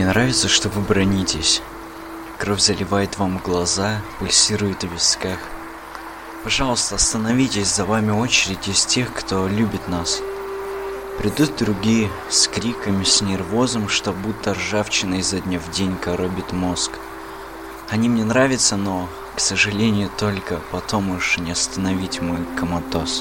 Мне нравится, что вы бронитесь. Кровь заливает вам глаза, пульсирует в висках. Пожалуйста, остановитесь, за вами очередь из тех, кто любит нас. Придут другие с криками, с нервозом, что будто ржавчина изо дня в день коробит мозг. Они мне нравятся, но, к сожалению, только потом уж не остановить мой коматоз.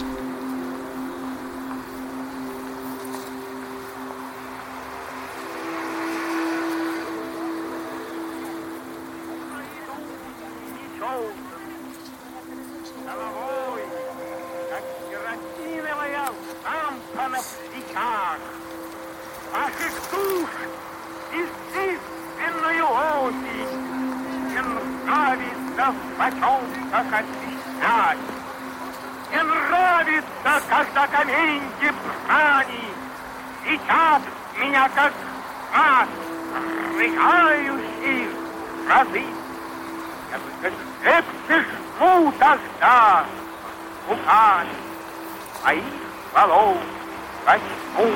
Головой, как керосиновая лампа на плечах, ваших душ естественную осень не нравится в потемках освещать, не нравится, когда каменьки брани летят меня, как ад, рыгающий разы. Я только крепче жму тогда губами моих волос восьму.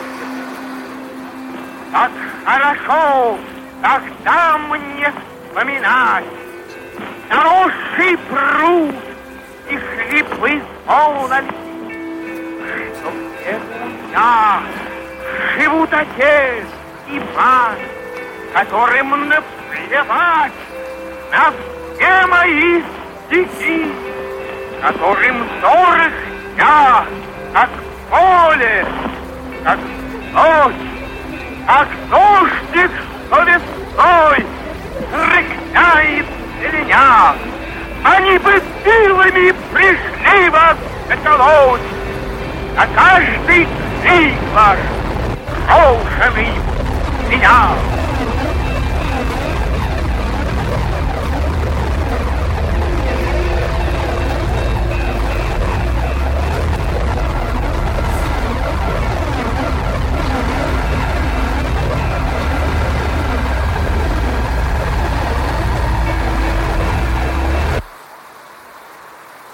Так хорошо тогда мне вспоминать заросший пруд и хлипы полноль, что где я живут отец и мать, которым наплевать на все мои стихи, которым дорог я, как поле, как ночь, как дождик, что весной рыкняет зеленя. Они бы силами пришли вас заколоть, а каждый крик ваш брошенный в меня.